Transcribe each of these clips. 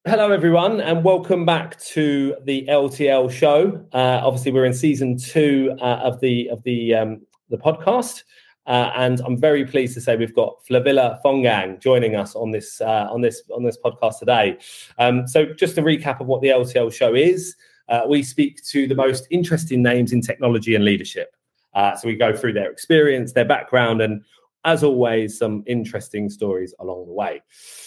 Hello, everyone, and welcome back to the LTL show. Obviously, we're in season 2 of the podcast, and I'm very pleased to say we've got Flavilla Fongang joining us on this podcast today. So, just a recap of what the LTL show is: we speak to the most interesting names in technology and leadership. So we go through their experience, their background, and as always, some interesting stories along the way.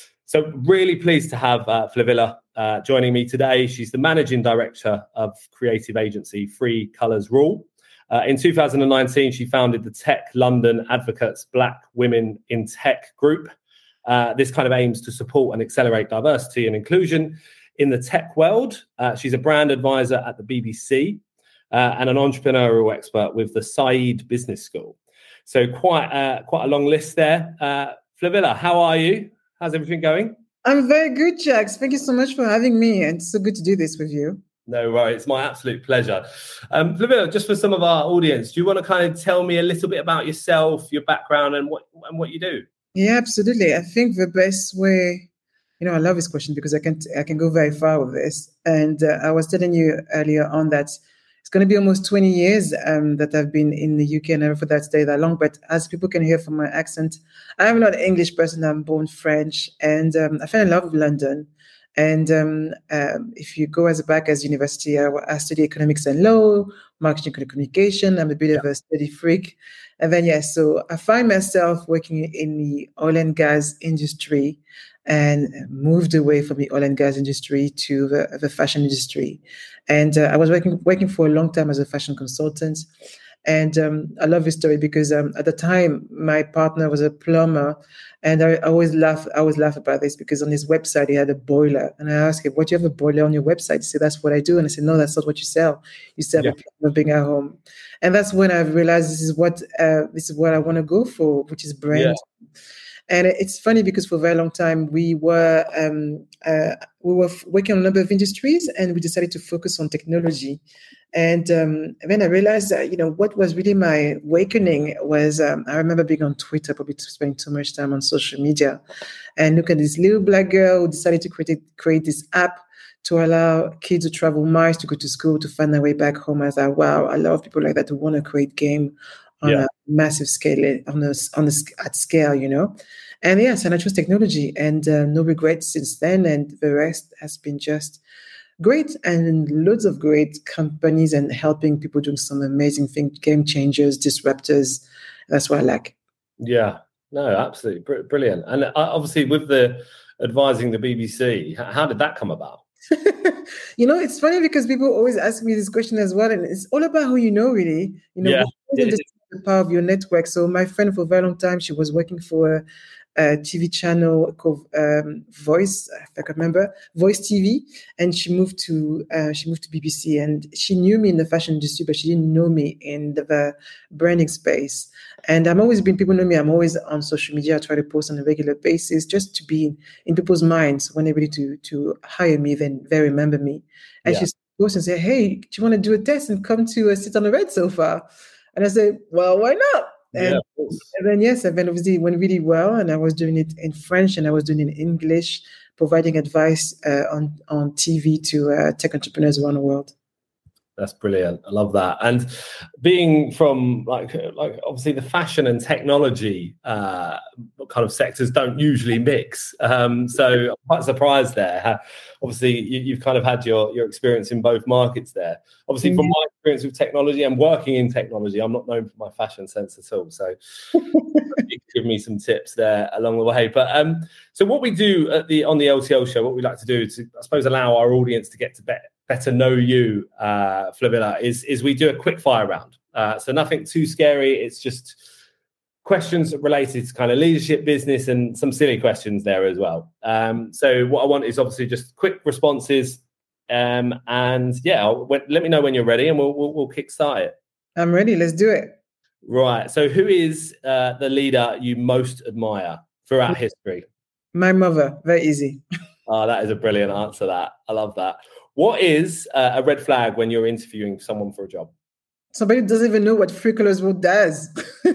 So really pleased to have Flavilla joining me today. She's the managing director of creative agency Three Colours Rule. In 2019, she founded the Tech London Advocates Black Women in Tech group. This kind of aims to support and accelerate diversity and inclusion in the tech world. She's a brand advisor at the BBC and an entrepreneurial expert with the Said Business School. So quite a long list there. Flavilla, how are you? How's everything going? I'm very good, Jax. Thank you so much for having me. And it's so good to do this with you. No worries. It's my absolute pleasure. Flavilla, just for some of our audience, do you want to kind of tell me a little bit about yourself, your background, and what you do? Yeah, absolutely. I think the best way, I love this question because I can go very far with this. And I was telling you earlier on that it's going to be almost 20 years that I've been in the UK, and never for that stay that long. But as people can hear from my accent, I'm not an English person. I'm born French, and I fell in love with London. And if you go as back as university, I study economics and law, marketing and communication. I'm a bit of a study freak. And then, so I find myself working in the oil and gas industry and moved away from the oil and gas industry to the fashion industry. And I was working for a long time as a fashion consultant. And I love this story because at the time, my partner was a plumber. And I always laugh about this because on his website, he had a boiler. And I asked him, what, do you have a boiler on your website? He said, that's what I do. And I said, no, that's not what you sell. You sell a plumber being at home. And that's when I realized this is what I want to go for, which is brand. Yeah. And it's funny because for a very long time, we were working on a number of industries, and we decided to focus on technology. And then I realized that, what was really my awakening was I remember being on Twitter, probably spending too much time on social media, and look at this little black girl who decided to create this app to allow kids to travel miles to go to school, to find their way back home. I thought, wow, I love people like that who want to create game on a massive scale, at scale, And yes, and I chose technology, and no regrets since then. And the rest has been just great, and loads of great companies and helping people doing some amazing things, game changers, disruptors. That's what I like. Yeah, no, absolutely brilliant. And obviously with the advising the BBC, how did that come about? It's funny because people always ask me this question as well, and it's all about who you know, really. The power of your network. So my friend for a very long time, she was working for a TV channel called Voice, if I can remember, Voice TV, and she moved to BBC, and she knew me in the fashion industry, but she didn't know me in the branding space. And people know me, I'm always on social media. I try to post on a regular basis just to be in people's minds when they're ready to hire me, then they remember me. And she goes and say, hey, do you want to do a test and come to sit on the red sofa? And I said, well, why not? And then obviously it went really well, and I was doing it in French and I was doing it in English, providing advice on TV to tech entrepreneurs around the world. That's brilliant. I love that. And being from like obviously the fashion and technology kind of sectors don't usually mix. So I'm quite surprised there. Obviously, you've kind of had your experience in both markets there. Obviously, from my experience with technology and working in technology, I'm not known for my fashion sense at all. So you give me some tips there along the way. But so what we do on the LTL show, what we like to do is, I suppose, allow our audience to get to better know you, Flavilla, is we do a quick fire round. So nothing too scary. It's just questions related to kind of leadership, business, and some silly questions there as well. So what I want is obviously just quick responses. And let me know when you're ready, and we'll kickstart it. I'm ready. Let's do it. Right. So who is the leader you most admire throughout history? My mother. Very easy. Oh, that is a brilliant answer. I love that. What is a red flag when you're interviewing someone for a job? Somebody doesn't even know what Free Colors Road does.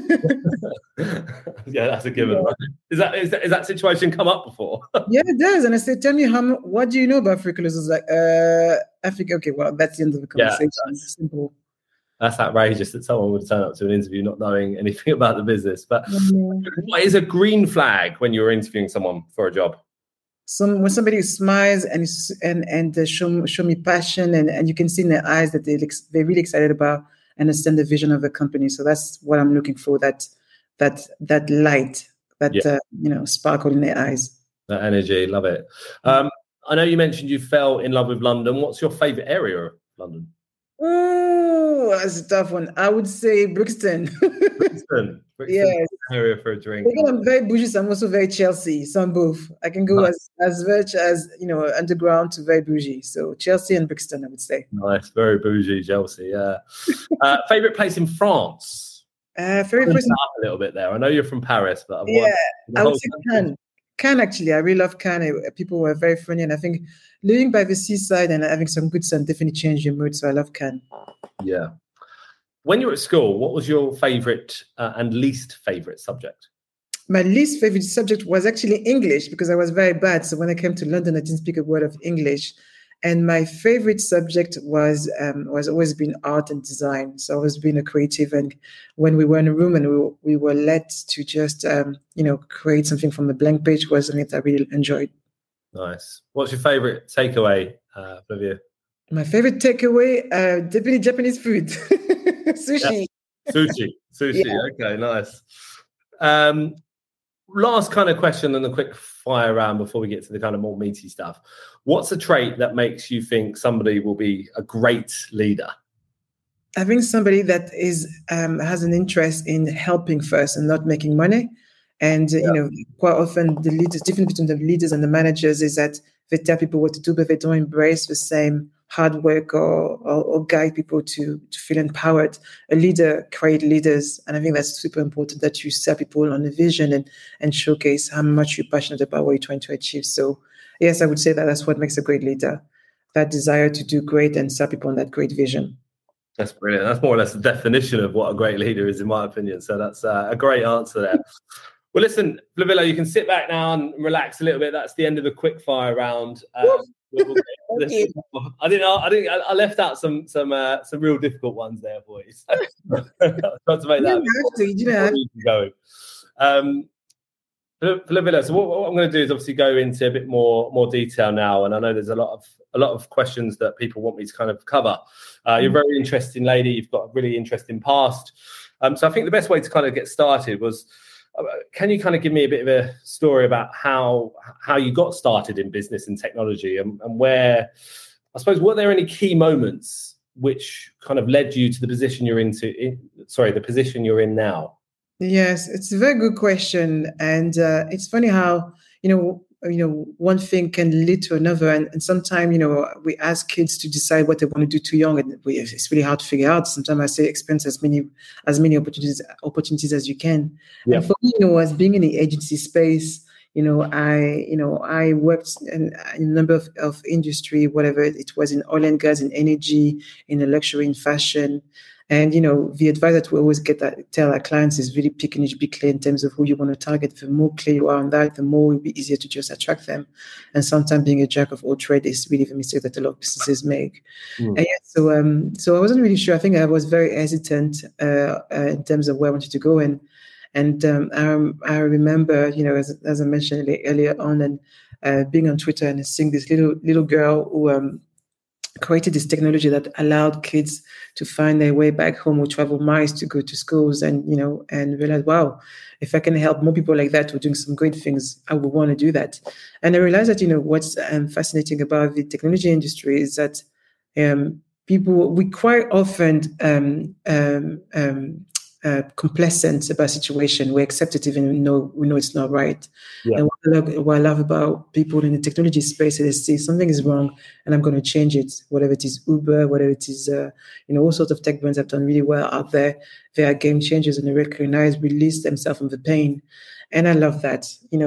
Yeah, that's a given. Right? Is that situation come up before? Yeah, it does. And I said, tell me what do you know about Free Colors? I was like, I think, okay, well, that's the end of the conversation. Yeah, Simple. That's outrageous that someone would turn up to an interview not knowing anything about the business. But what is a green flag when you're interviewing someone for a job? When somebody smiles and show me passion, and you can see in their eyes that they're really excited about and understand the vision of the company. So that's what I'm looking for. That light, that sparkle in their eyes. That energy, love it. I know you mentioned you fell in love with London. What's your favourite area of London? Oh, that's a tough one. I would say Brixton. Brixton. Yes. Area for a drink. Again, I'm very bougie, so I'm also very Chelsea. So I'm both. I can go as much as underground to very bougie. So Chelsea and Brixton, I would say. Nice, very bougie, Chelsea. Yeah. Favorite place in France? Favorite place up a little bit there. I know you're from Paris, but I would say Cannes. Cannes, actually, I really love Cannes. People were very friendly, and I think living by the seaside and having some good sun definitely changed your mood. So I love Cannes. Yeah. When you were at school, what was your favorite and least favorite subject? My least favorite subject was actually English because I was very bad. So when I came to London, I didn't speak a word of English. And my favorite subject was always been art and design. So I was being a creative. And when we were in a room and we were led to just, create something from a blank page was something that I really enjoyed. Nice. What's your favorite takeaway, Flavia? My favorite takeaway, definitely Japanese food. Sushi. Yeah. Sushi. Yeah. Okay, nice. Last kind of question and a quick fire round before we get to the kind of more meaty stuff. What's a trait that makes you think somebody will be a great leader? I think somebody that has an interest in helping first and not making money. And, quite often the difference between the leaders and the managers is that they tell people what to do, but they don't embrace the same hard work or guide people to feel empowered. A leader creates leaders. And I think that's super important that you set people on a vision and showcase how much you're passionate about what you're trying to achieve. So yes, I would say that's what makes a great leader, that desire to do great and set people on that great vision. That's brilliant. That's more or less the definition of what a great leader is, in my opinion. So that's a great answer there. Well, listen, Flavilla, you can sit back now and relax a little bit. That's the end of the quick fire round. I left out some real difficult ones there for you. So, trying to make that going. Flavilla, so what I'm going to do is obviously go into a bit more detail now, and I know there's a lot of questions that people want me to kind of cover. You're a very interesting lady. You've got a really interesting past. So I think the best way to kind of get started was, can you kind of give me a bit of a story about how you got started in business and technology, and where, I suppose, were there any key moments which kind of led you to the position you're the position you're in now? Yes, it's a very good question, and it's funny how one thing can lead to another, and sometimes we ask kids to decide what they want to do too young, and it's really hard to figure out. Sometimes I say experience as many opportunities as you can. Yeah. And for me, as being in the agency space, I worked in a number of industry, whatever it was, in oil and gas, in energy, in the luxury, in fashion. And, the advice that we always tell our clients is really pick a niche, be clear in terms of who you want to target. The more clear you are on that, the more it will be easier to just attract them. And sometimes being a jack of all trades is really the mistake that a lot of businesses make. And yeah, so I wasn't really sure. I think I was very hesitant in terms of where I wanted to go. And I remember, as I mentioned earlier on, and being on Twitter and seeing this little girl who created this technology that allowed kids to find their way back home or travel miles to go to schools, and realize, wow, if I can help more people like that who are doing some great things, I would want to do that. And I realized that, what's fascinating about the technology industry is that we quite often complacent about situation. We accept it even though we know it's not right. Yeah. And what what I love about people in the technology space is they see something is wrong and I'm going to change it. Whatever it is Uber, whatever it is, all sorts of tech brands have done really well out there. They are game changers and they release themselves from the pain. And I love that,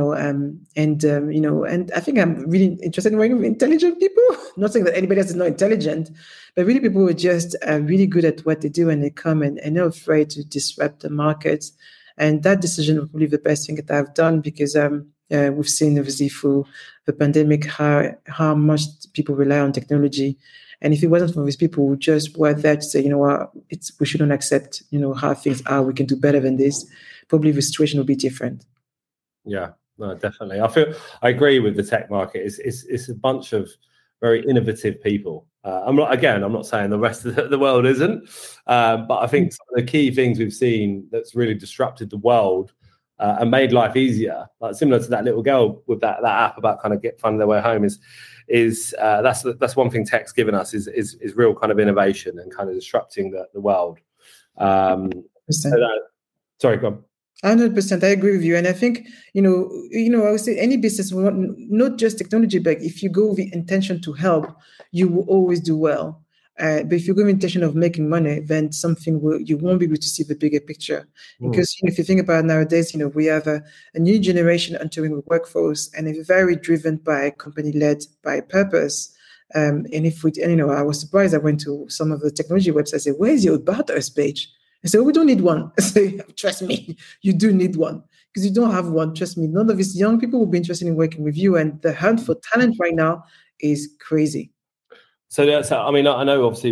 and I think I'm really interested in working with intelligent people. Not saying that anybody else is not intelligent, but really people who are just really good at what they do and they come and not afraid to disrupt the market. And that decision was probably the best thing that I've done because we've seen obviously through the pandemic how much people rely on technology. And if it wasn't for these people who just were there to say, you know what, we shouldn't accept, how things are, we can do better than this, probably the situation will be different. Yeah, no, definitely. I agree with the tech market. It's a bunch of very innovative people. I'm not saying the rest of the world isn't, but I think some of the key things we've seen that's really disrupted the world and made life easier, like similar to that little girl with that app about kind of finding their way home, is that's one thing tech's given us is real kind of innovation and kind of disrupting the world. Sorry, go on. 100%, I agree with you, and I think I would say any business, not just technology, but if you go with the intention to help, you will always do well. But if you go with the intention of making money, then you won't be able to see the bigger picture. Because if you think about nowadays, we have a new generation entering the workforce, and it's very driven by company led by purpose. And I was surprised. I went to some of the technology websites. I said, "Where is your about us page?" I said, we don't need one. I say, trust me, you do need one because you don't have one. Trust me, none of these young people will be interested in working with you. And the hunt for talent right now is crazy. So I mean, I know obviously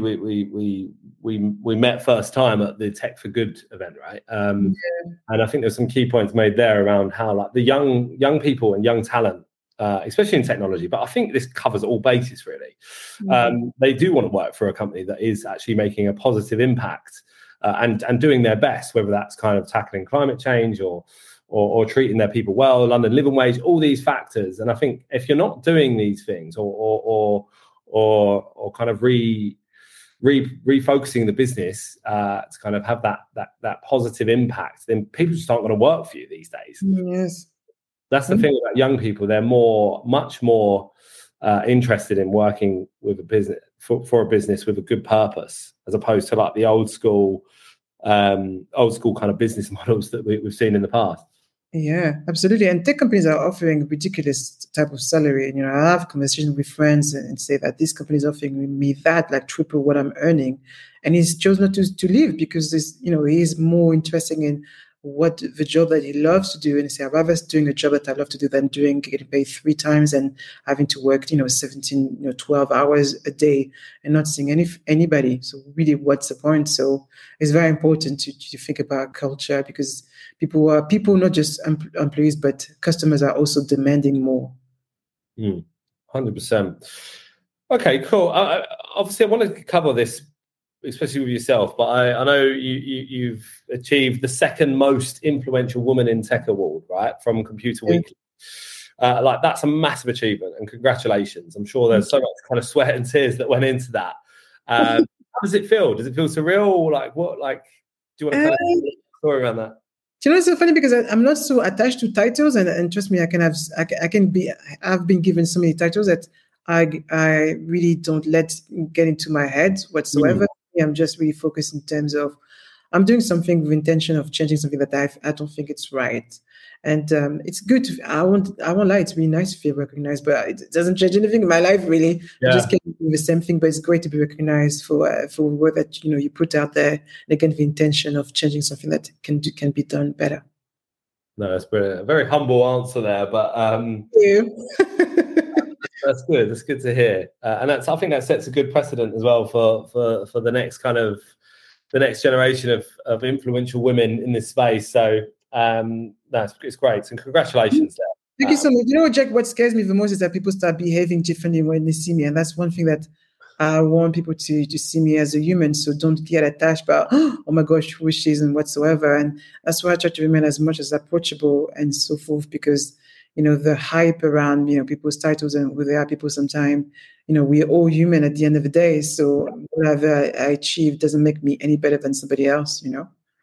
we met first time at the Tech for Good event, right? And I think there's some key points made there around how like the young people and young talent, especially in technology, but I think this covers all bases really. They do want to work for a company that is actually making a positive impact. And doing their best, whether that's kind of tackling climate change or treating their people well, London living wage, all these factors. And I think if you're not doing these things or kind of refocusing the business to kind of have that positive impact, then people just aren't going to work for you these days. Yes, that's the thing about young people. They're much more interested in working with a business for a business with a good purpose, as opposed to like the old school kind of business models that we've seen in the past. Yeah, absolutely. And tech companies are offering ridiculous type of salary. And, I have conversations with friends and say that this company is offering me that, like triple what I'm earning. And he's chosen not to leave because he's more interested in what the job that he loves to do. And say, I'd rather doing a job that I love to do than getting paid 3 times and having to work, 17, 12 hours a day and not seeing anybody. So really, what's the point? So it's very important to think about culture because people, not just employees, but customers are also demanding more. 100%. Okay, cool. Obviously, I want to cover this, especially with yourself, but I know you've achieved the second most influential woman in tech award, right, from Computer Weekly. That's a massive achievement, and congratulations. I'm sure there's so much kind of sweat and tears that went into that. How does it feel? Does it feel surreal? Do you want to kind of tell a story around that? It's so funny because I'm not so attached to titles, and trust me, I've been given so many titles that I really don't let get into my head whatsoever. I'm just really focused in terms of I'm doing something with intention of changing something that I don't think it's right. And it's good. I won't lie. It's really nice to feel recognized, but it doesn't change anything in my life, really. Yeah. I just keep doing the same thing, but it's great to be recognized for work that you put out there. And again, the intention of changing something that can be done better. No, that's brilliant. A very humble answer there, but thank you. That's good. That's good to hear, and I think that sets a good precedent as well for the next generation of influential women in this space. So it's great, and congratulations there. Thank you so much. Jack, what scares me the most is that people start behaving differently when they see me, and that's one thing that I want people to see me as a human. So don't get attached by, oh my gosh, who she is and whatsoever. And that's why I try to remain as much as approachable and so forth, because the hype around, people's titles and who they are, people sometimes, we're all human at the end of the day. So whatever I achieve doesn't make me any better than somebody else,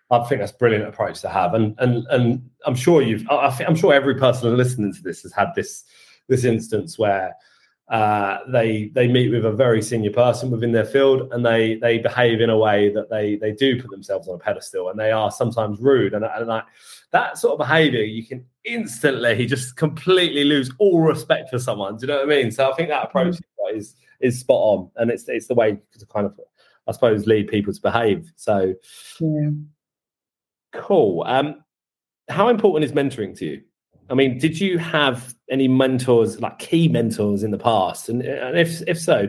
I think that's a brilliant approach to have, and I'm sure I'm sure every person listening to this has had this instance where they meet with a very senior person within their field, and they behave in a way that they do put themselves on a pedestal, and they are sometimes rude, and like that sort of behaviour, you can instantly just completely lose all respect for someone. Do you know what I mean? So I think that approach is spot on, and it's the way to kind of, I suppose, lead people to behave. So yeah. Cool. How important is mentoring to you? I mean, did you have any mentors, like key mentors in the past? And if so,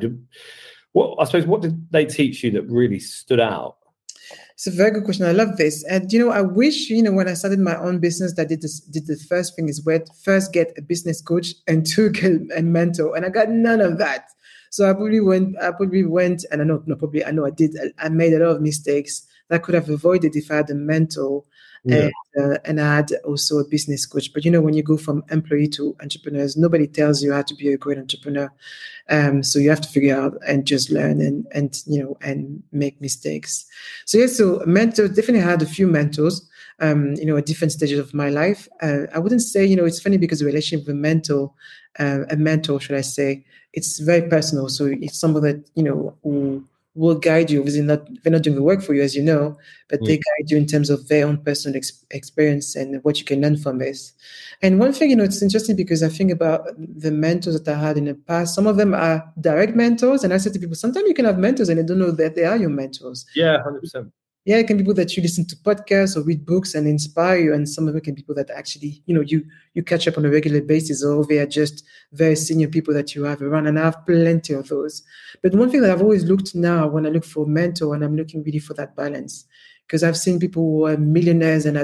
what did they teach you that really stood out? It's a very good question. I love this. And, I wish, when I started my own business, that did the first thing is first get a business coach and two, get a mentor. And I got none of that. So I probably went, and I know I did. I made a lot of mistakes that I could have avoided if I had a mentor. Yeah. And I had also a business coach. But when you go from employee to entrepreneurs, nobody tells you how to be a great entrepreneur. So you have to figure out and just learn and make mistakes. So mentors, definitely had a few mentors. At different stages of my life. I wouldn't say, it's funny because the relationship with a mentor, should I say, it's very personal. So it's someone that, who will guide you. Obviously, they're not doing the work for you, as you know, but they guide you in terms of their own personal experience and what you can learn from this. And one thing, it's interesting because I think about the mentors that I had in the past. Some of them are direct mentors. And I said to people, sometimes you can have mentors and they don't know that they are your mentors. Yeah, 100%. Yeah, it can be people that you listen to podcasts or read books and inspire you. And some of them can be people that actually, you catch up on a regular basis, or they are just very senior people that you have around. And I have plenty of those. But one thing that I've always looked now when I look for a mentor, and I'm looking really for that balance, because I've seen people who are millionaires and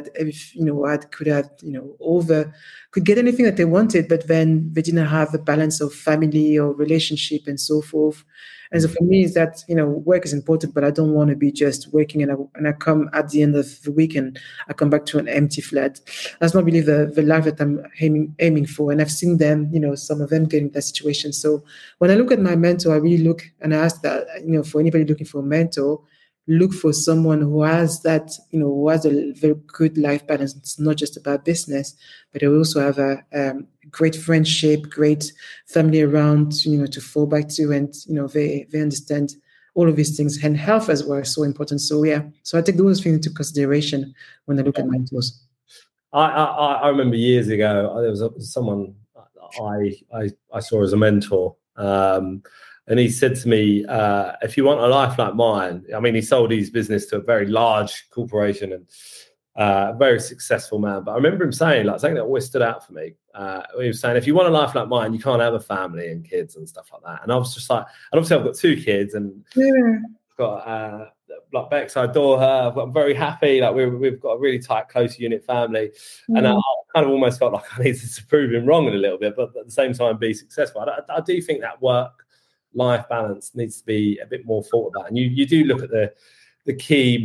could get anything that they wanted, but then they didn't have the balance of family or relationship and so forth. And so for me, is that, work is important, but I don't want to be just working and I come at the end of the week and I come back to an empty flat. That's not really the life that I'm aiming for. And I've seen them, some of them getting that situation. So when I look at my mentor, I really look and I ask that, for anybody looking for a mentor, look for someone who has that, who has a very good life balance. It's not just about business, but they also have a great friendship, great family around, to fall back to, and they understand all of these things, and health as well is so important. So so I take those things into consideration when I look at mentors. I remember years ago there was someone I saw as a mentor. And he said to me, if you want a life like mine, I mean, he sold his business to a very large corporation and a very successful man. But I remember him saying, like, something that always stood out for me. He was saying, if you want a life like mine, you can't have a family and kids and stuff like that. And I was just like, and obviously I've got two kids and I've got like Bex, I adore her. I'm very happy. Like we've got a really tight, close unit family. And I kind of almost felt like I needed to prove him wrong in a little bit, but at the same time be successful. I do think that work-life balance needs to be a bit more thought about. And you do look at the key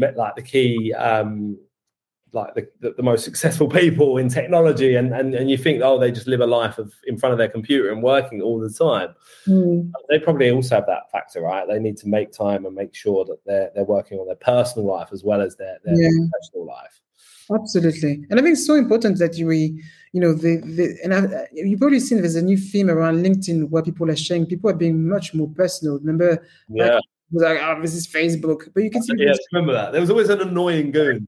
the most successful people in technology and you think, oh, they just live a life in front of their computer and working all the time. They probably also have that factor, right? They need to make time and make sure that they're working on their personal life as well as their professional life. Absolutely. And I think it's so important that you've probably seen there's a new theme around LinkedIn where people are sharing, people are being much more personal. Remember, like, oh, this is Facebook, but you can see. Yeah, remember that. There was always an annoying goon.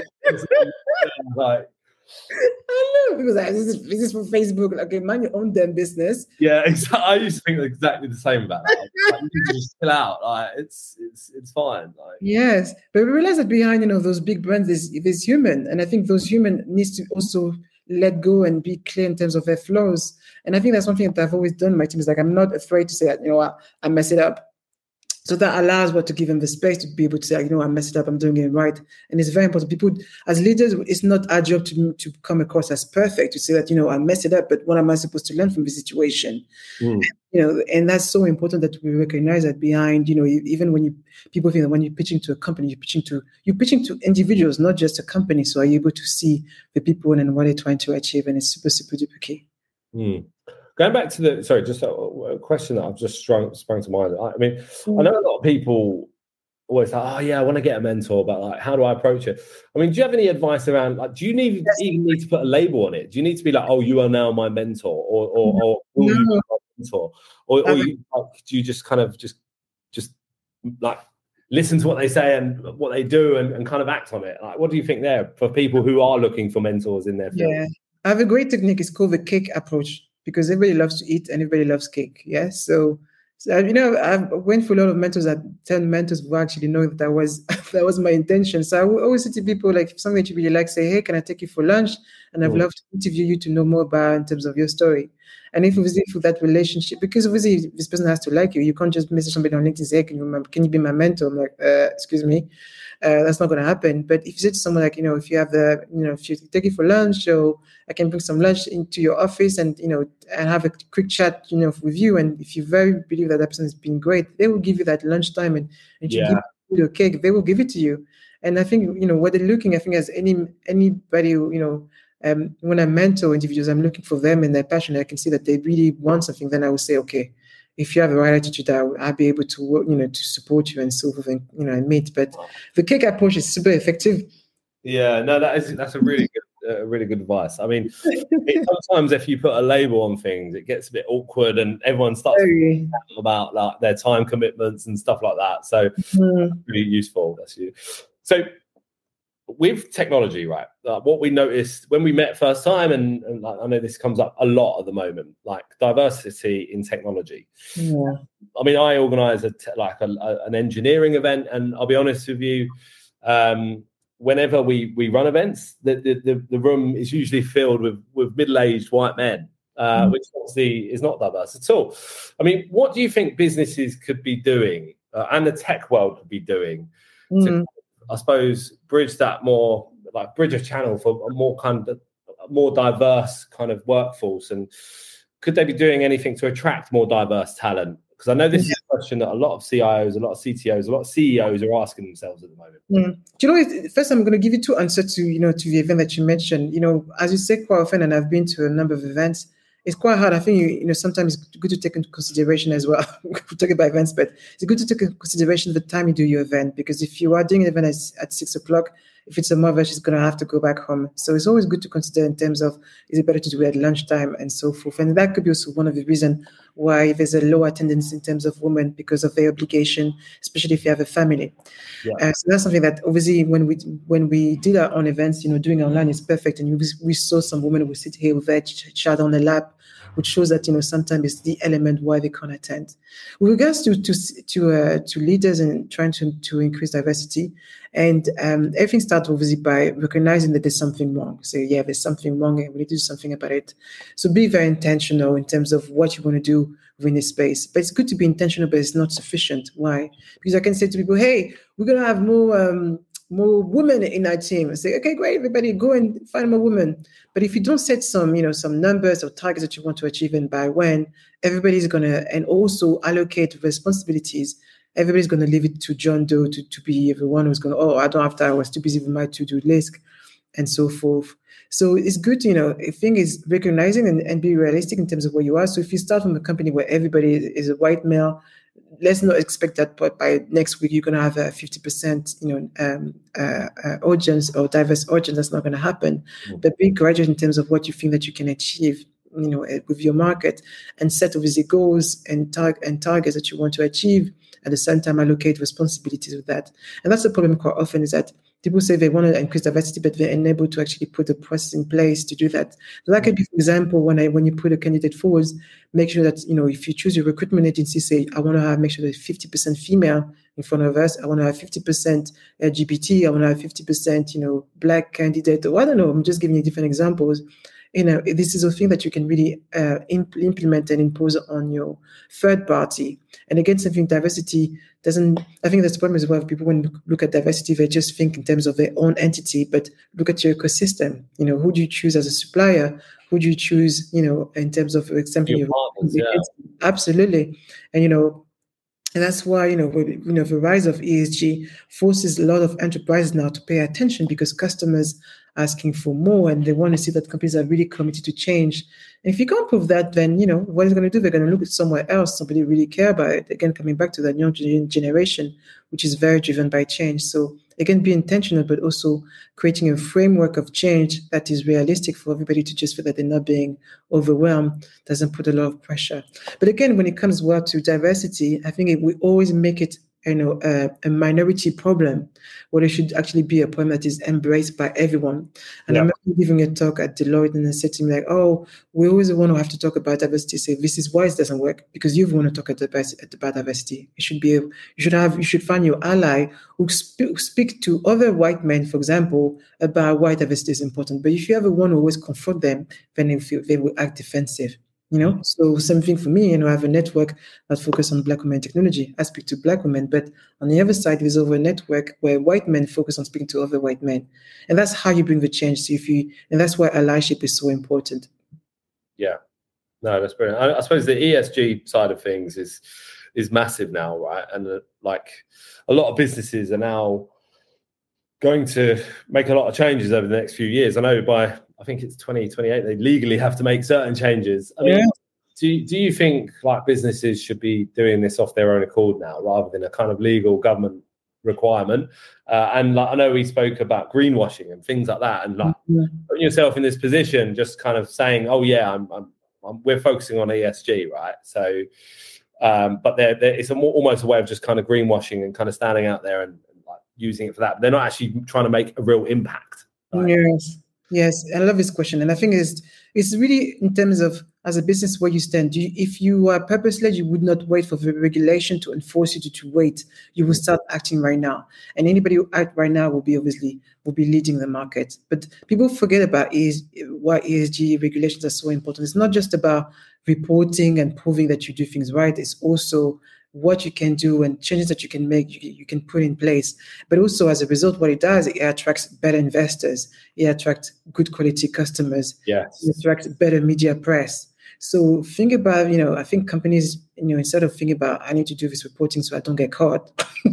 Like, I know, because this is for Facebook. Okay, mind your own damn business. Yeah, exactly. I used to think exactly the same about that. Like, you need to just chill out. Like, it's fine. Like, yes, but we realize that behind those big brands, there's human, and I think those human needs to also let go and be clear in terms of their flaws. And I think that's one thing that I've always done. My team is like, I'm not afraid to say that. I mess it up. So that allows to give them the space to be able to say, I messed it up, I'm doing it right. And it's very important. People, as leaders, it's not our job to come across as perfect, to say that, I messed it up, but what am I supposed to learn from the situation? And that's so important that we recognize that behind, even when people think that when you're pitching to a company, you're pitching to individuals, not just a company. So are you able to see the people and what they're trying to achieve? And it's super, super duper key. Going back to just a question that I've just sprung to mind. I mean, I know a lot of people always like, oh yeah, I want to get a mentor, but like, how do I approach it? I mean, do you have any advice around, like, do you even need to put a label on it? Do you need to be like, oh, you are now my mentor, or will you be my mentor, or you, like, do you just kind of just like listen to what they say and what they do and kind of act on it? Like, what do you think there for people who are looking for mentors in their field? Yeah, I have a great technique. It's called the cake approach, because everybody loves to eat and everybody loves cake. Yeah, so I went through a lot of mentors, that 10 mentors who actually know that that was my intention. So I would always say to people, like, if something that you really like, say, hey, can I take you for lunch? And I'd love to interview you to know more about in terms of your story. And if obviously for that relationship, because obviously this person has to like you, you can't just message somebody on LinkedIn and say, hey, can you be my mentor? I'm like, excuse me. That's not going to happen. But if you say to someone like, if you have if you take it for lunch, so I can bring some lunch into your office and, and have a quick chat, with you. And if you very believe that person has been great, they will give you that lunchtime and you give you your cake, they will give it to you. And I think, what they're looking, I think as anybody who, when I mentor individuals, I'm looking for them and their passion. I can see that they really want something. Then I will say, okay, if you have the right attitude, I'll be able to work, to support you and so forth, and and meet. But the cake approach is super effective. Yeah, no, that's a really good advice. I mean, sometimes if you put a label on things, it gets a bit awkward, and everyone starts talking about like their time commitments and stuff like that. So that's really useful. That's you. So with technology, right? What we noticed when we met first time, and like, I know this comes up a lot at the moment, like diversity in technology. Yeah. I mean, I organise an engineering event, and I'll be honest with you, whenever we run events, the room is usually filled with middle-aged white men, which obviously is not diverse at all. I mean, what do you think businesses could be doing, and the tech world could be doing to, I suppose, bridge a channel for a more diverse kind of workforce? And could they be doing anything to attract more diverse talent? Because I know this is a question that a lot of CIOs, a lot of CTOs, a lot of CEOs are asking themselves at the moment. Do you know, first I'm going to give you two answers to the event that you mentioned. As you say quite often, and I've been to a number of events, it's quite hard. I think sometimes it's good to take into consideration as well. We're talking about events, but it's good to take into consideration the time you do your event, because if you are doing an event at 6:00, if it's a mother, she's going to have to go back home. So it's always good to consider in terms of, is it better to do it at lunchtime and so forth. And that could be also one of the reasons why there's a low attendance in terms of women, because of their obligation, especially if you have a family. Yeah. So that's something that obviously when we did our own events, doing online is perfect. And we saw some women who sit here with their child on the lap, which shows that sometimes it's the element why they can't attend. With regards to leaders and trying to increase diversity, and everything starts obviously by recognizing that there's something wrong. So yeah, there's something wrong, and we need to do something about it. So be very intentional in terms of what you want to do within this space. But it's good to be intentional, but it's not sufficient. Why? Because I can say to people, hey, we're gonna have more women in our team. I say, okay, great, everybody go and find more women. But if you don't set some numbers or targets that you want to achieve and by when, everybody's and also allocate responsibilities. Everybody's going to leave it to John Doe to be the one who's going to, I don't have time, I was too busy with my to-do list and so forth. So it's good to, the thing is recognizing and be realistic in terms of where you are. So if you start from a company where everybody is a white male, let's not expect that by next week you're going to have a 50% audience or diverse audience. That's not going to happen. But be graduate in terms of what you think that you can achieve with your market, and set obviously goals and targets that you want to achieve. At the same time, allocate responsibilities with that. And that's the problem quite often, is that people say they want to increase diversity, but they're unable to actually put the process in place to do that. So that could be, for example, when you put a candidate forward, make sure that, if you choose your recruitment agency, say, I want to make sure that 50% female in front of us. I want to have 50% LGBT. I want to have 50%, Black candidate. Or I don't know, I'm just giving you different examples. This is a thing that you can really implement and impose on your third party. And again, something diversity doesn't, I think that's the problem as well. People, when look at diversity, they just think in terms of their own entity, but look at your ecosystem. Who do you choose as a supplier? Who do you choose, in terms of, for example, your partners, yeah. Absolutely. And that's why, the rise of ESG forces a lot of enterprises now to pay attention, because customers asking for more, and they want to see that companies are really committed to change. And if you can't prove that, then, what is going to do? They're going to look at somewhere else. Somebody really care about it. Again, coming back to that young generation, which is very driven by change. So again, be intentional, but also creating a framework of change that is realistic for everybody to just feel that they're not being overwhelmed, doesn't put a lot of pressure. But again, when it comes to diversity, I think we always make it a minority problem, where it should actually be a problem that is embraced by everyone. And I remember giving a talk at Deloitte, and they said to me, like, oh, we always want to have to talk about diversity. Say, this is why it doesn't work, because you want to talk about diversity. You should find your ally who speak to other white men, for example, about why diversity is important. But if you ever want to always confront them, then they will act defensive. So same thing for me. I have a network that focuses on Black women technology. I speak to Black women, but on the other side, there's over a network where white men focus on speaking to other white men, and that's how you bring the change. So and that's why allyship is so important. Yeah, no, that's brilliant. I suppose the ESG side of things is massive now, right? And like a lot of businesses are now going to make a lot of changes over the next few years. I know I think it's 2028, they legally have to make certain changes. I mean, do you think like businesses should be doing this off their own accord now, rather than a kind of legal government requirement? And like, I know we spoke about greenwashing and things like that, and like putting yourself in this position, just kind of saying, oh yeah, we're focusing on ESG, right? So, but it's almost a way of just kind of greenwashing and kind of standing out there and like using it for that. They're not actually trying to make a real impact. Right? Yes, I love this question, and I think it's really in terms of, as a business, where you stand. If you are purpose-led, you would not wait for the regulation to enforce you to wait. You will start acting right now, and anybody who act right now will be leading the market. But people forget about why ESG regulations are so important. It's not just about reporting and proving that you do things right. It's also what you can do and changes that you can make, you can put in place. But also, as a result, what it does, it attracts better investors. It attracts good quality customers. Yes. It attracts better media press. So think about, I think companies, instead of thinking about, I need to do this reporting so I don't get caught,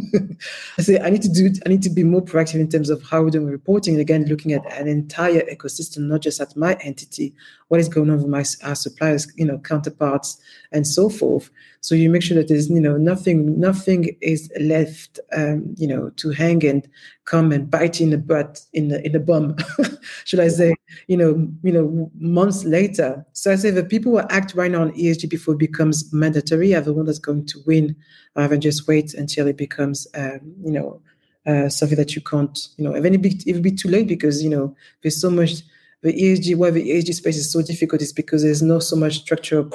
I say, I need to be more proactive in terms of how we're doing reporting. And again, looking at an entire ecosystem, not just at my entity, what is going on with our suppliers, counterparts, and so forth. So you make sure that there's, nothing is left, to hang and come and bite in the butt, in the bum, should I say, months later. So I say the people who act right now on ESG before it becomes mandatory are the one that's going to win, rather than just wait until it becomes, something that you can't, and then it will be too late, because, there's so much, why the ESG space is so difficult is because there's not so much structure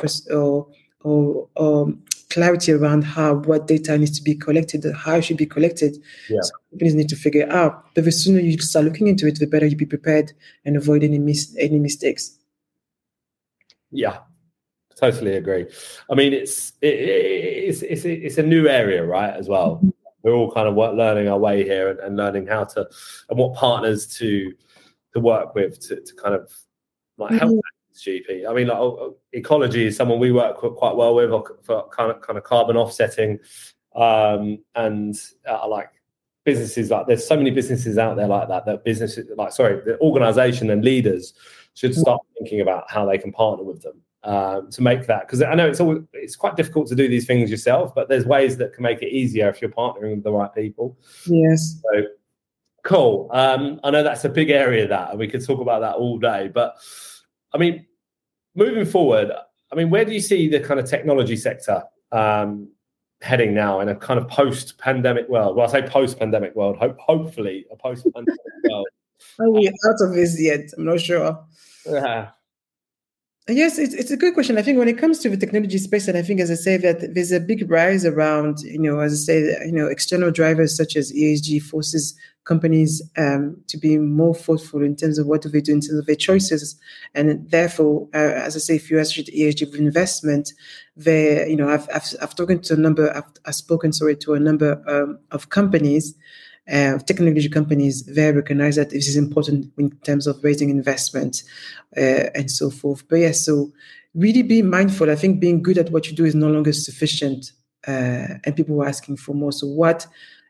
or clarity around what data needs to be collected, how it should be collected. Yeah. So companies need to figure it out. But the sooner you start looking into it, the better you be prepared and avoid any mistakes. Yeah, totally agree. I mean, it's a new area, right? As well, mm-hmm. We're all kind of learning our way here and learning how to and what partners to work with to kind of like help. Mm-hmm. GP. I mean, like Ecology is someone we work quite well with for kind of carbon offsetting, and like businesses like there's so many businesses out there like that the organization and leaders should start thinking about how they can partner with them to make that, because I know it's quite difficult to do these things yourself, but there's ways that can make it easier if you're partnering with the right people. Yes. So cool. I know that's a big area and we could talk about that all day, but I mean, moving forward, I mean, where do you see the kind of technology sector heading now in a kind of post-pandemic world? Well, I say post-pandemic world, hopefully a post-pandemic world. Are we out of this yet? I'm not sure. Yeah. Yes, it's a good question. I think when it comes to the technology space, and I think, as I say, that there's a big rise around, as I say, external drivers such as ESG forces companies to be more thoughtful in terms of what do they do in terms of their choices. And therefore, as I say, if you associate ESG with investment, I've spoken to a number of companies, technology companies. They recognize that this is important in terms of raising investment and so forth. But yes, so really be mindful. I think being good at what you do is no longer sufficient, and people are asking for more. So what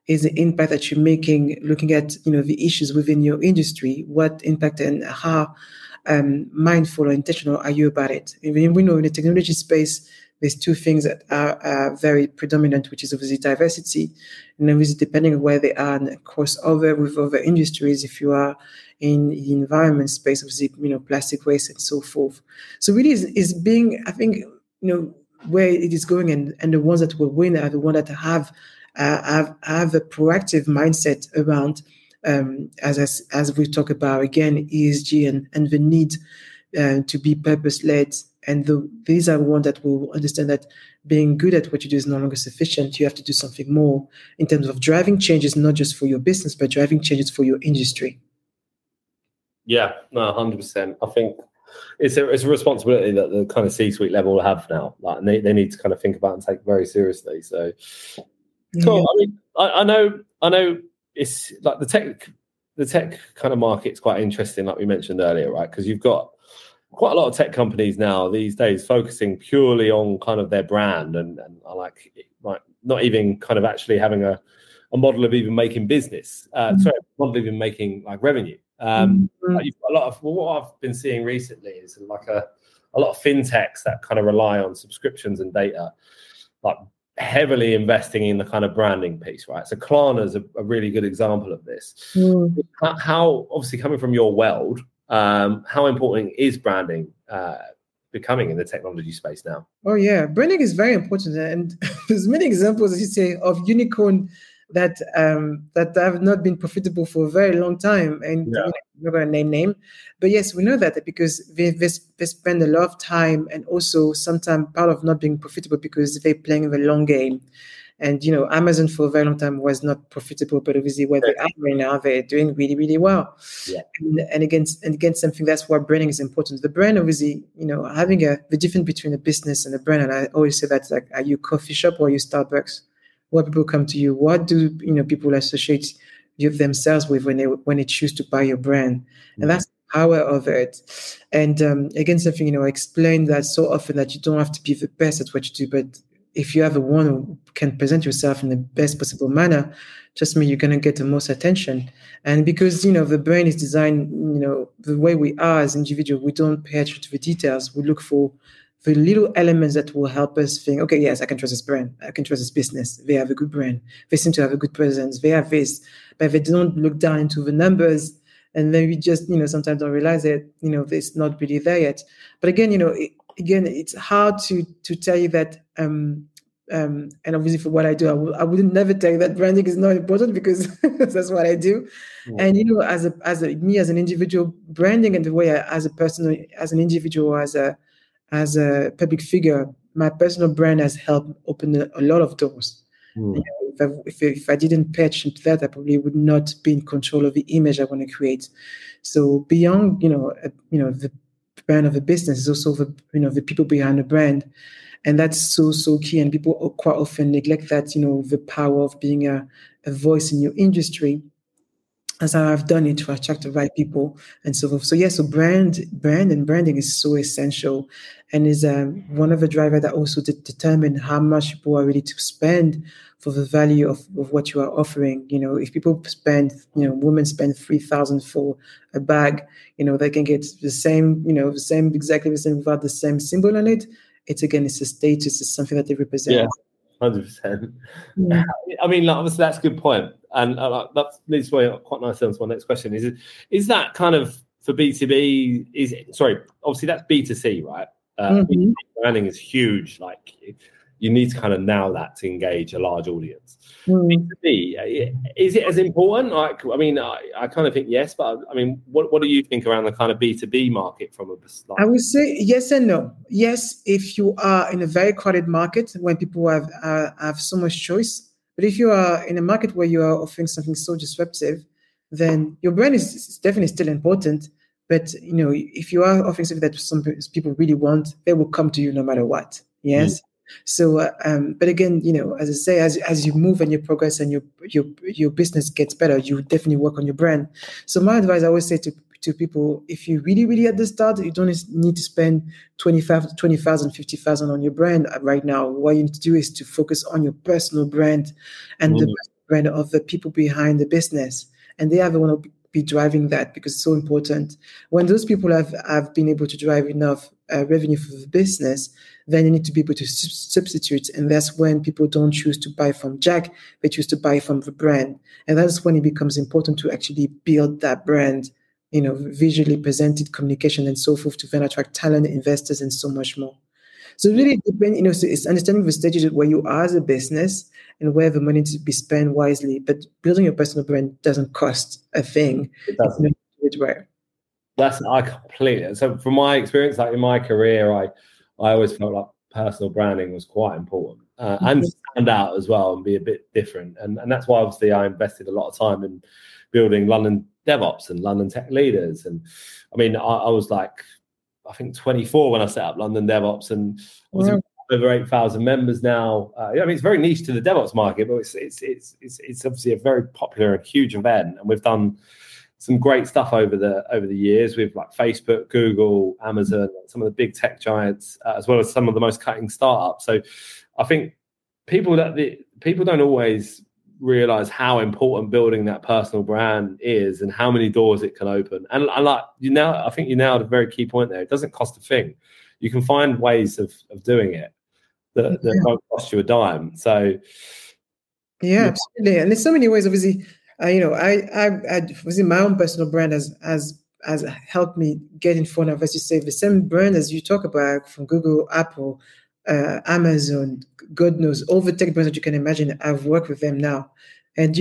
is the impact that you're making, looking at, the issues within your industry, what impact and how mindful or intentional are you about it? Even we know in the technology space, there's two things that are very predominant, which is obviously diversity, and obviously depending on where they are and crossover with other industries. If you are in the environment space, obviously, plastic waste and so forth. So really is being, I think, where it is going, and the ones that will win are the ones that have a proactive mindset around, as we talk about again, ESG and the need to be purpose-led. And these are the ones that will understand that being good at what you do is no longer sufficient. You have to do something more in terms of driving changes, not just for your business, but driving changes for your industry. Yeah, no, 100%. I think it's a responsibility that the kind of C-suite level will have now. Like, and they need to kind of think about and take very seriously. So, cool. Yeah. I mean, I know it's like the tech kind of market's quite interesting, like we mentioned earlier, right? Because you've got quite a lot of tech companies now these days focusing purely on kind of their brand and like not even kind of actually having a model of even making business. Model of even making like revenue. You've got a lot of what I've been seeing recently is like a lot of fintechs that kind of rely on subscriptions and data, like heavily investing in the kind of branding piece, right? So Klarna is a really good example of this. How obviously coming from your world, how important is branding becoming in the technology space now? Oh yeah, branding is very important, and there's many examples, as you say, of unicorn that have not been profitable for a very long time, and I'm not going to name, but yes, we know that because they spend a lot of time, and also sometimes part of not being profitable because they're playing the long game. And Amazon for a very long time was not profitable, but obviously where they are right now, they're doing really, really well. Yeah. And again, something that's why branding is important. The brand, obviously, having the difference between a business and a brand. And I always say that, like, are you a coffee shop or are you Starbucks? What people come to you? What do people associate you themselves with when they choose to buy your brand? And that's the power of it. And again, something I explain that so often, that you don't have to be the best at what you do, but if you have the one who can present yourself in the best possible manner, trust me, you're going to get the most attention. And because, the brain is designed, the way we are as individuals, we don't pay attention to the details. We look for the little elements that will help us think, okay, yes, I can trust this brand. I can trust this business. They have a good brand. They seem to have a good presence. They have this. But they don't look down into the numbers. And then we just, sometimes don't realize that, it's not really there yet. But again, it's hard to tell you that, and obviously for what I do, I wouldn't never tell you that branding is not important, because that's what I do. Yeah. And as an individual, branding and the way as a person, as an individual, as a public figure, my personal brand has helped open a lot of doors. If I didn't pay attention to that, I probably would not be in control of the image I want to create. So beyond the brand of a business is also the people behind the brand, and that's so key. And people quite often neglect that, the power of being a voice in your industry, as I've done it to attract the right people and so forth. So so brand and branding is so essential, and is one of the drivers that also determine how much people are ready to spend for the value of what you are offering. If people spend, women spend $3,000 for a bag, they can get the same, exactly the same without the same symbol on it. It's a status, it's something that they represent. Yeah, 100%. Yeah. I mean, obviously that's a good point. And that leads quite nicely on to my next question. Is that kind of for B2B? Obviously that's B2C, right? B2B branding is huge. Like, you need to kind of nail that to engage a large audience. B2B, is it as important? Like, I mean, I kind of think yes, but I mean, what do you think around the kind of B2B market from a perspective? I would say yes and no. Yes, if you are in a very crowded market when people have so much choice. But if you are in a market where you are offering something so disruptive, then your brand is definitely still important. But, if you are offering something that some people really want, they will come to you no matter what. Yes. So, but again, as I say, as you move and you progress and your business gets better, you definitely work on your brand. So my advice, I always say to people, if you really, really at the start, you don't need to spend 20,000, 50,000 on your brand right now. What you need to do is to focus on your personal brand and the brand of the people behind the business, and they are the one who be driving that because it's so important. When those people have been able to drive enough revenue for the business, then you need to be able to substitute. And that's when people don't choose to buy from Jack, they choose to buy from the brand. And that's when it becomes important to actually build that brand, visually presented, communication, and so forth, to then attract talent, investors, and so much more. So really depends, so it's understanding the stages where you are as a business and where the money to be spent wisely. But building your personal brand doesn't cost a thing. It doesn't. I completely. So from my experience, like in my career, I always felt like personal branding was quite important and stand out as well and be a bit different. And that's why obviously I invested a lot of time in building London DevOps and London Tech Leaders. And I mean, I was like, I think 24 when I set up London DevOps, and obviously over 8,000 members now. I mean, it's very niche to the DevOps market, but it's obviously a very popular and huge event, and we've done some great stuff over the years with like Facebook, Google, Amazon, some of the big tech giants, as well as some of the most cutting startups. So I think people don't always realize how important building that personal brand is and how many doors it can open. And like I think you nailed a very key point there. It doesn't cost a thing. You can find ways of doing it that don't cost you a dime. So yeah, absolutely. And there's so many ways. Obviously, I obviously my own personal brand has helped me get in front of, as you say, the same brand as you talk about from Google, Apple, Amazon, God knows, all the tech brands that you can imagine. I've worked with them now, and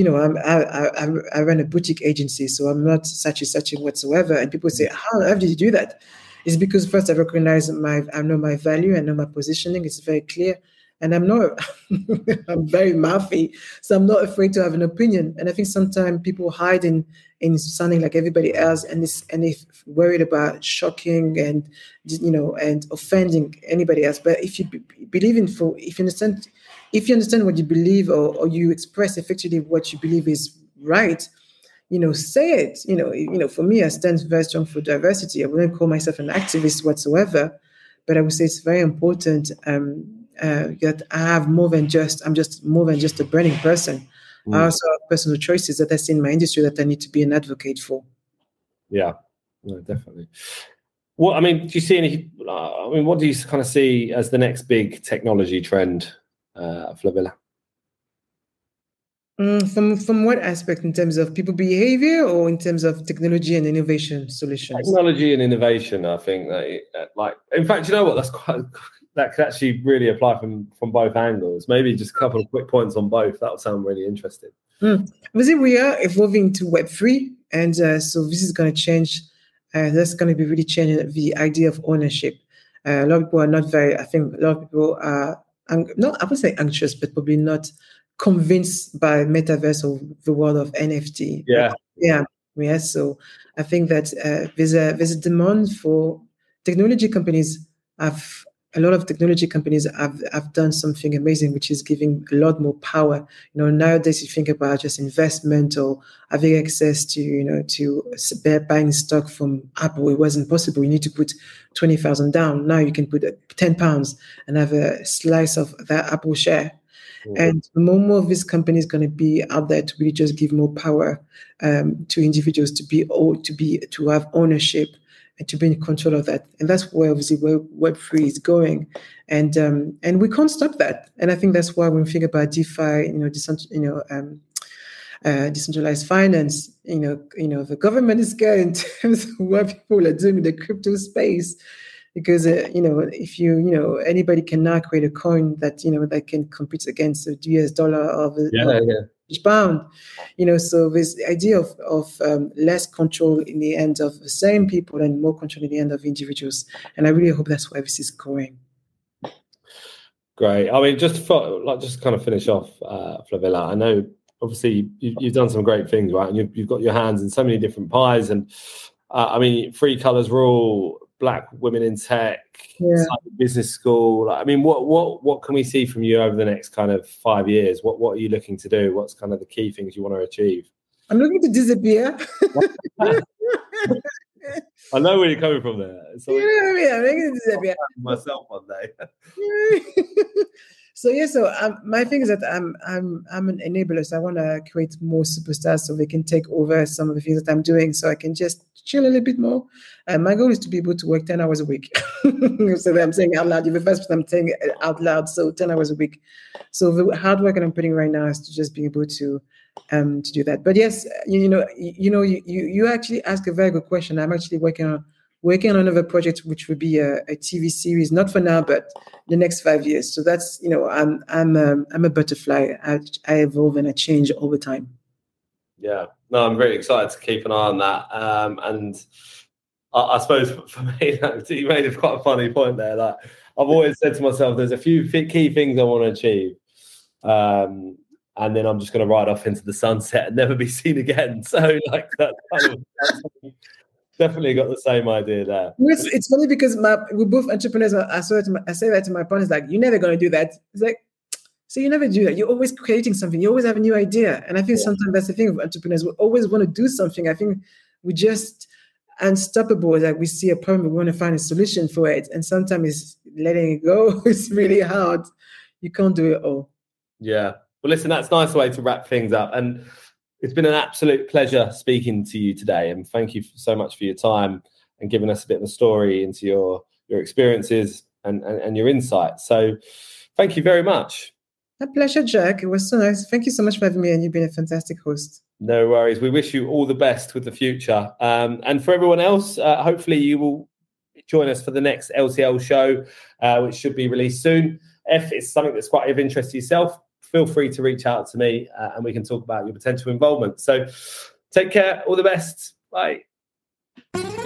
I run a boutique agency, so I'm not such whatsoever. And people say, how did you do that? It's because first I recognize I know my value, I know my positioning. It's very clear, and I'm not. I'm very mouthy, so I'm not afraid to have an opinion. And I think sometimes people hide in sounding like everybody else, and they're worried about shocking and and offending anybody else. But if you believe if you understand what you believe, or you express effectively what you believe is right, say it. For me, I stand very strong for diversity. I wouldn't call myself an activist whatsoever, but I would say it's very important that I have I'm just more than just a branding person. I also have personal choices that I see in my industry that I need to be an advocate for. Yeah, no, definitely. Well, I mean, do you see any? What do you kind of see as the next big technology trend, Flavilla? From what aspect, in terms of people behavior, or in terms of technology and innovation solutions? Technology and innovation, I think in fact, you know what? That could actually really apply from both angles. Maybe just a couple of quick points on both. That would sound really interesting. Obviously, we are evolving to Web3, and so this is going to change. That's going to be really changing the idea of ownership. A lot of people are not very. I think a lot of people are not. I would say anxious, but probably not convinced by metaverse or the world of NFT. Yeah. So I think that there's a demand for technology companies. A lot of technology companies have done something amazing, which is giving a lot more power. Nowadays you think about just investment or having access to buying stock from Apple. It wasn't possible. You need to put 20,000 down. Now you can put £10 and have a slice of that Apple share. And more of this company is going to be out there to really just give more power to individuals to have ownership and to be in control of that. And that's where obviously Web3 is going, and we can't stop that. And I think that's why when we think about DeFi, decentralized finance, the government is scared in terms of what people are doing in the crypto space. Because if anybody can now create a coin that that can compete against the US dollar or the pound, so this idea of less control in the hands of the same people and more control in the hands of individuals, and I really hope that's where this is going. Great. I mean, just kind of finish off, Flavilla. I know obviously you've done some great things, right? And you've got your hands in so many different pies, and I mean, Three Colors Rule, Black Women in Tech, Business School. I mean, what can we see from you over the next kind of 5 years? What are you looking to do? What's kind of the key things you want to achieve? I'm looking to disappear. I know where you're coming from there. So I'm looking to disappear myself one day. My thing is that I'm an enabler, so I want to create more superstars so they can take over some of the things that I'm doing, so I can just chill a little bit more. My goal is to be able to work 10 hours a week. So that I'm saying out loud. You're the first person I'm saying out loud. So 10 hours a week. So the hard work that I'm putting right now is to just be able to do that. But yes, you actually ask a very good question. I'm actually working on another project, which would be a TV series, not for now, but the next 5 years. So that's, I'm a butterfly. I evolve and I change all the time. Yeah, no, I'm very excited to keep an eye on that. And I suppose for me, you made quite a funny point there. Like I've always said to myself, there's a few key things I want to achieve. And then I'm just going to ride off into the sunset and never be seen again. So like that's definitely got the same idea there. It's funny because we're both entrepreneurs. I say that to my partners, like, you're never going to do that. It's like, so you never do that. You're always creating something. You always have a new idea. And I think sometimes that's the thing of entrepreneurs. We always want to do something. I think we just unstoppable. Like we see a problem, we want to find a solution for it. And sometimes it's letting it go. It's really hard. You can't do it all. Yeah. Well, listen, that's a nice way to wrap things up. And it's been an absolute pleasure speaking to you today. And thank you so much for your time and giving us a bit of a story into your experiences and your insights. So thank you very much. A pleasure, Jack. It was so nice. Thank you so much for having me, and you've been a fantastic host. No worries. We wish you all the best with the future. And for everyone else, hopefully you will join us for the next LTL show, which should be released soon. If it's something that's quite of interest to yourself, feel free to reach out to me and we can talk about your potential involvement. So take care. All the best. Bye.